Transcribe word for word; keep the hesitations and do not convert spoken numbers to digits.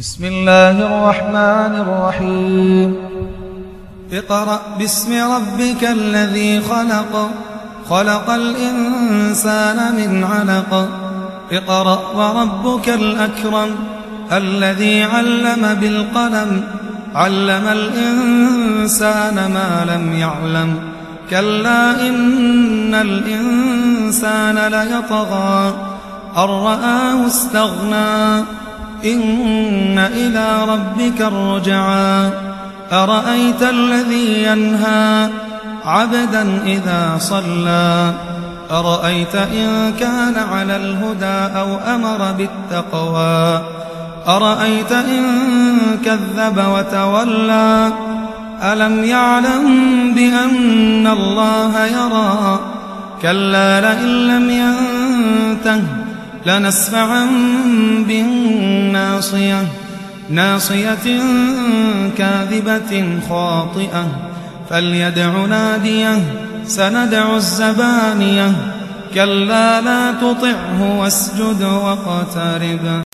بسم الله الرحمن الرحيم اقرأ باسم ربك الذي خلق خلق الإنسان من علق اقرأ وربك الأكرم الذي علم بالقلم علم الإنسان ما لم يعلم كلا إن الإنسان ليطغى أن رآه استغنى إن إلى ربك الرجعى أرأيت الذي ينهى عبدا إذا صلى أرأيت إن كان على الهدى أو أمر بالتقوى أرأيت إن كذب وتولى ألم يعلم بأن الله يرى كلا لئن لم ينته لنسفعا بالناصية ناصية كاذبة خاطئة فليدع ناديه سندع الزبانية كلا لا تطعه واسجد واقترب